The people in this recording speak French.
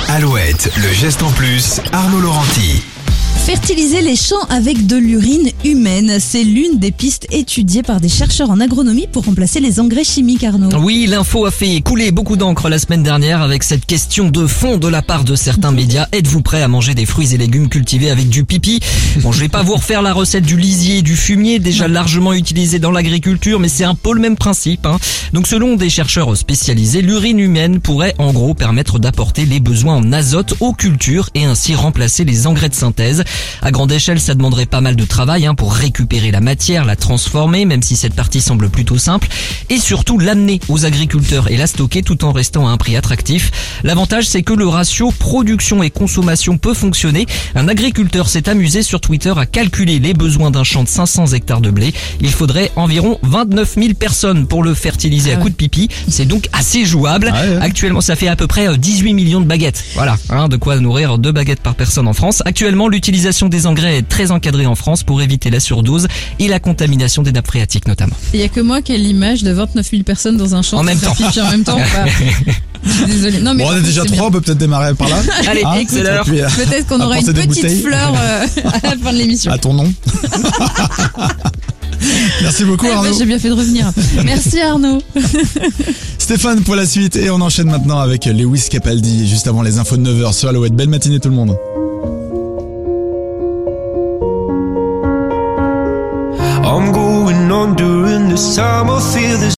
Alouette, le geste en plus, Arnaud Laurenti. Fertiliser les champs avec de l'urine humaine, c'est l'une des pistes étudiées par des chercheurs en agronomie pour remplacer les engrais chimiques, Arnaud. Oui, l'info a fait couler beaucoup d'encre la semaine dernière avec cette question de fond de la part de certains médias. Êtes-vous prêt à manger des fruits et légumes cultivés avec du pipi? Bon, je vais pas vous refaire la recette du lisier et du fumier, déjà largement utilisé dans l'agriculture, mais c'est un peu le même principe. Donc selon des chercheurs spécialisés, l'urine humaine pourrait en gros permettre d'apporter les besoins en azote aux cultures et ainsi remplacer les engrais de synthèse. À grande échelle, ça demanderait pas mal de travail pour récupérer la matière, la transformer, même si cette partie semble plutôt simple, et surtout l'amener aux agriculteurs et la stocker tout en restant à un prix attractif. L'avantage, c'est que le ratio production et consommation peut fonctionner. Un agriculteur s'est amusé sur Twitter à calculer les besoins d'un champ de 500 hectares de blé. Il faudrait environ 29 000 personnes pour le fertiliser à coups de pipi. C'est donc assez jouable. Actuellement, ça fait à peu près 18 millions de baguettes. Voilà, de quoi nourrir 2 baguettes par personne en France. Actuellement, l'utilisation des engrais est très encadrée en France pour éviter la surdose et la contamination des nappes phréatiques notamment. Il y a que moi qui ai l'image de 29 000 personnes dans un champ en même temps. En même temps. Désolé. Non, mais bon, on est déjà 3, on peut peut-être démarrer par là. Allez, c'est l'heure. Peut-être qu'on aura une petite fleur à la fin de l'émission. À ton nom. Merci beaucoup Arnaud. J'ai bien fait de revenir. Merci Arnaud. Stéphane pour la suite et on enchaîne maintenant avec Lewis Capaldi juste avant les infos de 9h sur Alouette. Belle matinée tout le monde. I'm going on during this time. I feel this